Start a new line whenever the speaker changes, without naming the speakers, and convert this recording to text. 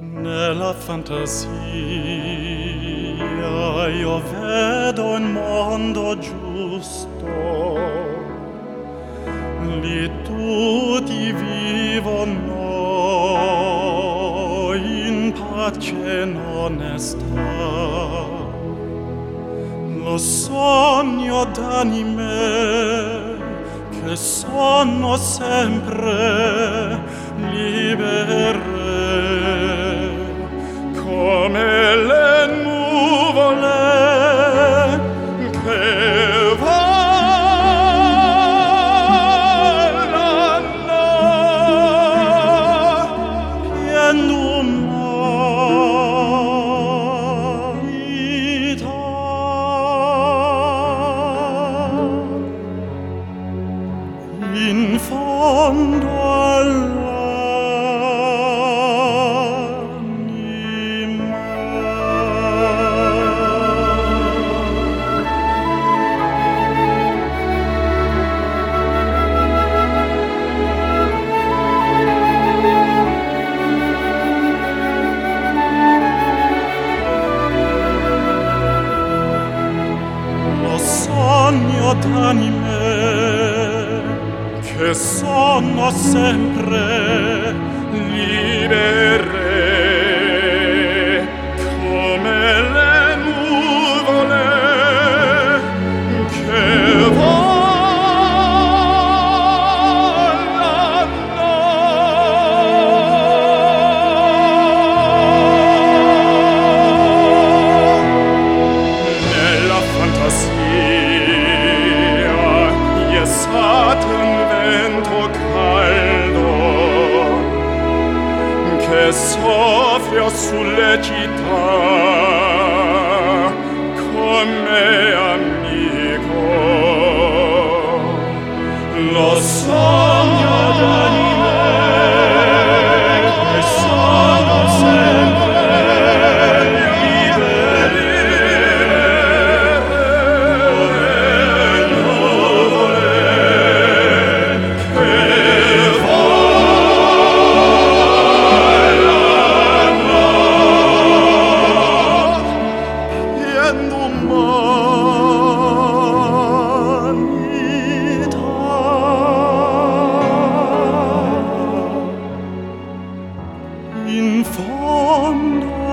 Nella fantasia io vedo un mondo giusto, lì tutti vivono in pace e in onestà. Lo sogno d'anime che sono sempre libere, come le nuvole che volano in umanità. In fondo sogno d'anime che sono sempre libere, come le nuvole che volano nella fantasia. Un vento caldo che soffia sulle città come amico. Lo sogno d'anime che sono sempre in fondo